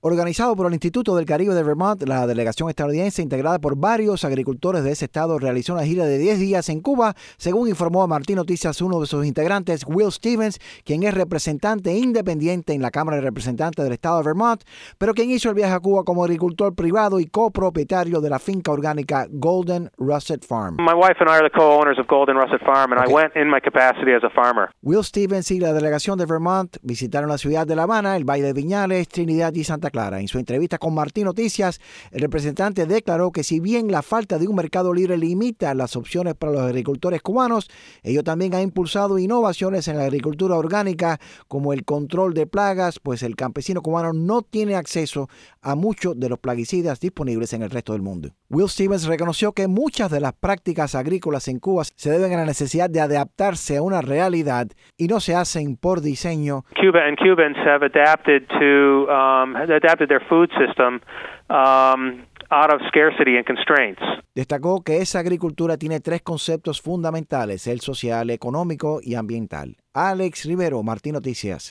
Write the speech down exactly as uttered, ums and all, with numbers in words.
Organizado por el Instituto del Caribe de Vermont, la delegación estadounidense, integrada por varios agricultores de ese estado, realizó una gira de diez días en Cuba, según informó a Martín Noticias uno de sus integrantes, Will Stevens, quien es representante independiente en la Cámara de Representantes del estado de Vermont, pero quien hizo el viaje a Cuba como agricultor privado y copropietario de la finca orgánica Golden Russet Farm. My wife and I are the co-owners of Golden Russet Farm, and okay. I went in my capacity as a farmer. Will Stevens y la delegación de Vermont visitaron la ciudad de La Habana, el Valle de Viñales, Trinidad y Santa Clara. En su entrevista con Martín Noticias, el representante declaró que si bien la falta de un mercado libre limita las opciones para los agricultores cubanos, ello también ha impulsado innovaciones en la agricultura orgánica como el control de plagas, pues el campesino cubano no tiene acceso a muchos de los plaguicidas disponibles en el resto del mundo. Will Stevens reconoció que muchas de las prácticas agrícolas en Cuba se deben a la necesidad de adaptarse a una realidad y no se hacen por diseño. Cuba and Cubans have adapted to um, adapted their food system um, out of scarcity and constraints. Destacó que esa agricultura tiene tres conceptos fundamentales: el social, económico y ambiental. Alex Rivero, Martín Noticias.